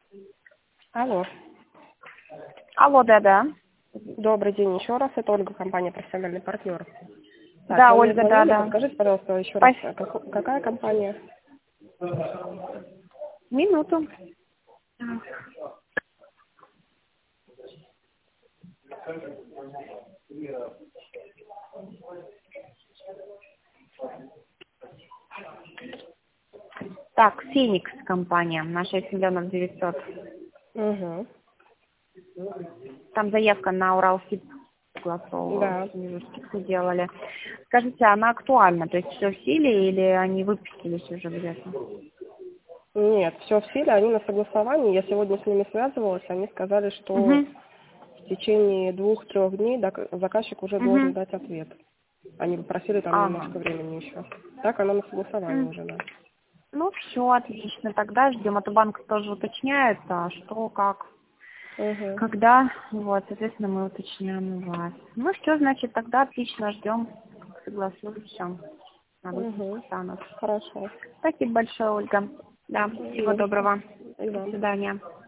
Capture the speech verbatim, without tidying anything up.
Алло. Алло, да-да. Добрый день еще раз. Это Ольга, компания «Профессиональный партнер». Так, Да, вы мне Ольга, звонили. да-да. Подскажите, пожалуйста, еще раз, Пос- а как- какая компания? Минуту. Так, Феникс компания, на шесть миллионов девятьсот. Угу. Там заявка на Уралсиб согласовывалась, Да. вижу, скидку делали. Скажите, она актуальна? То есть все в силе или они выпустились уже где-то? Нет, все в силе, они на согласовании. Я сегодня с ними связывалась, они сказали, что Угу. в течение двух-трех дней дак- заказчик уже должен Угу. дать ответ. Они попросили там Ага. немножко времени еще. Так оно на согласовании М. уже, да. Ну, все, отлично. Тогда ждем. А то банк тоже уточняет, а что, как, Угу. когда. Вот, соответственно, мы уточняем у вас. Ну, что, значит, тогда отлично ждем. Согласуем, все. На выпуск Угу. станут. Хорошо. Спасибо большое, Ольга. Да, всего Не за что. доброго. И До вам. свидания.